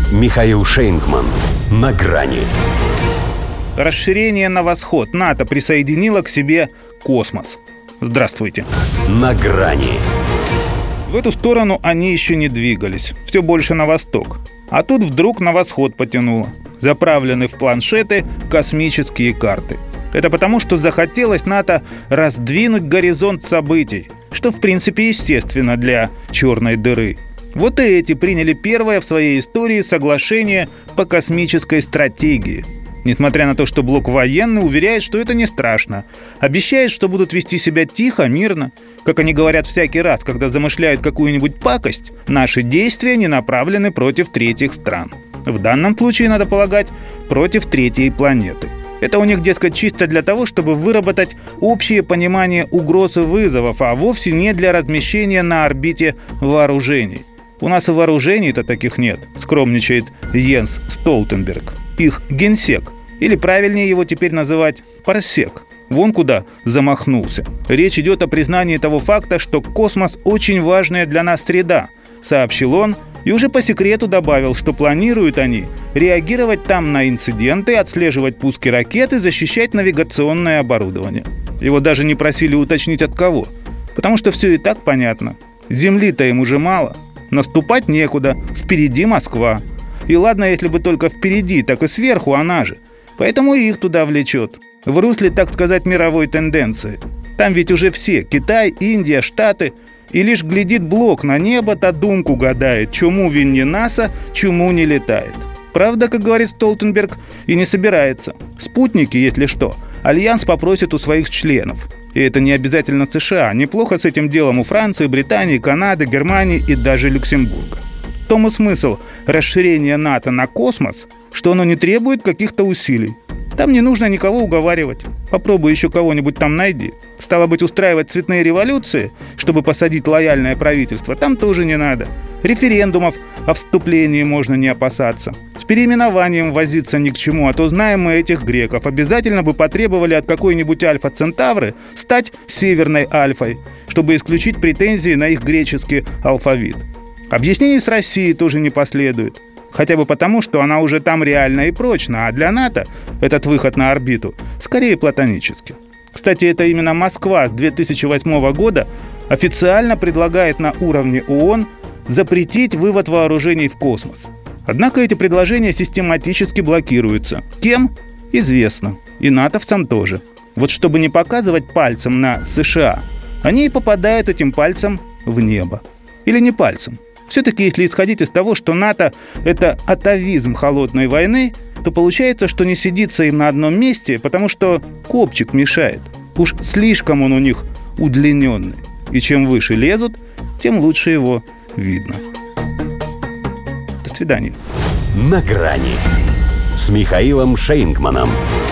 Михаил Шейнгман. На грани. Расширение на восход. НАТО присоединило к себе космос. Здравствуйте. На грани. В эту сторону они еще не двигались. Все больше на восток. А тут вдруг на восход потянуло. Заправлены в планшеты космические карты. Это потому, что захотелось НАТО раздвинуть горизонт событий, что в принципе естественно для черной дыры. Вот и эти приняли первое в своей истории соглашение по космической стратегии. Несмотря на то, что блок военный уверяет, что это не страшно. Обещает, что будут вести себя тихо, мирно. Как они говорят всякий раз, когда замышляют какую-нибудь пакость, наши действия не направлены против третьих стран. В данном случае, надо полагать, против третьей планеты. Это у них, дескать, чисто для того, чтобы выработать общее понимание угроз и вызовов, а вовсе не для размещения на орбите вооружений. У нас и вооружений-то таких нет, скромничает Йенс Столтенберг, их генсек, или правильнее его теперь называть парсек. Вон куда замахнулся. Речь идет о признании того факта, что космос очень важная для нас среда, сообщил он, и уже по секрету добавил, что планируют они реагировать там на инциденты, отслеживать пуски ракет и защищать навигационное оборудование. Его даже не просили уточнить от кого, потому что все и так понятно. Земли-то им уже мало. Наступать некуда, впереди Москва. И ладно, если бы только впереди, так и сверху она же. Поэтому и их туда влечет. В русле, так сказать, мировой тенденции. Там ведь уже все – Китай, Индия, Штаты. И лишь глядит блок на небо, та думку гадает, чему винне НАСА, чему не летает. Правда, как говорит Столтенберг, и не собирается. Спутники, если что, Альянс попросит у своих членов. И это не обязательно США. Неплохо с этим делом у Франции, Британии, Канады, Германии и даже Люксембурга. В том и смысл расширения НАТО на космос, что оно не требует каких-то усилий. Там не нужно никого уговаривать. Попробуй еще кого-нибудь там найди. Стало быть, устраивать цветные революции, чтобы посадить лояльное правительство, там тоже не надо. Референдумов о вступлении можно не опасаться. С переименованием возиться ни к чему, а то знаем мы этих греков. Обязательно бы потребовали от какой-нибудь Альфа Центавры стать Северной Альфой, чтобы исключить претензии на их греческий алфавит. Объяснений с Россией тоже не последует. Хотя бы потому, что она уже там реально и прочно, а для НАТО этот выход на орбиту скорее платонический. Кстати, это именно Москва с 2008 года официально предлагает на уровне ООН запретить вывод вооружений в космос. Однако эти предложения систематически блокируются. Кем? Известно. И натовцам тоже. Вот чтобы не показывать пальцем на США, они и попадают этим пальцем в небо. Или не пальцем. Все-таки, если исходить из того, что НАТО – это атавизм холодной войны, то получается, что не сидится им на одном месте, потому что копчик мешает. Уж слишком он у них удлиненный. И чем выше лезут, тем лучше его видно. До свидания. На грани с Михаилом Шейнгманом.